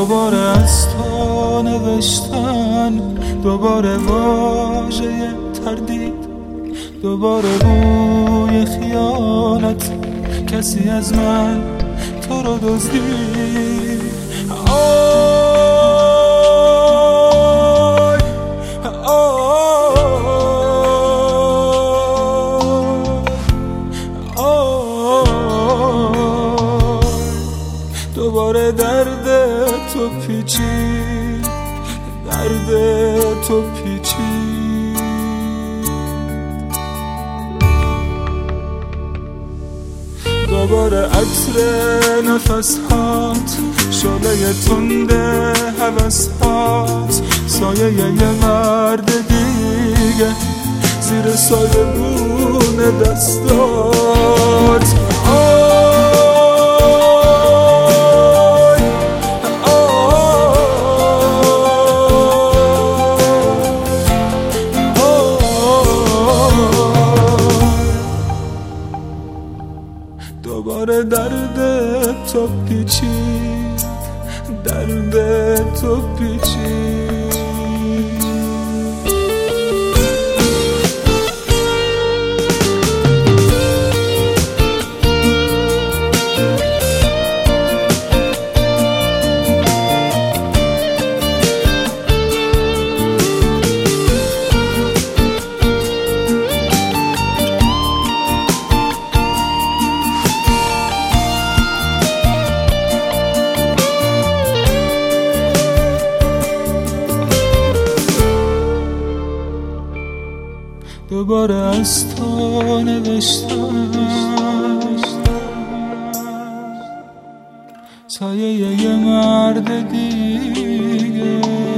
دوباره از تو نوشتن، دوباره واژه تردید، دوباره روی خیانت کسی از من تو رو دزدید. آی آی دوباره درد تو پیچید، درد تو پیچید. دوباره عطر نفس‌هات، شعله تند هوس‌هات، سایه یه مرد دیگه زیر سایبون دستات. دوباره درد تو پیچید، درد تو پیچید. دوباره از تو نوشتم، سایه یه مرد دیگه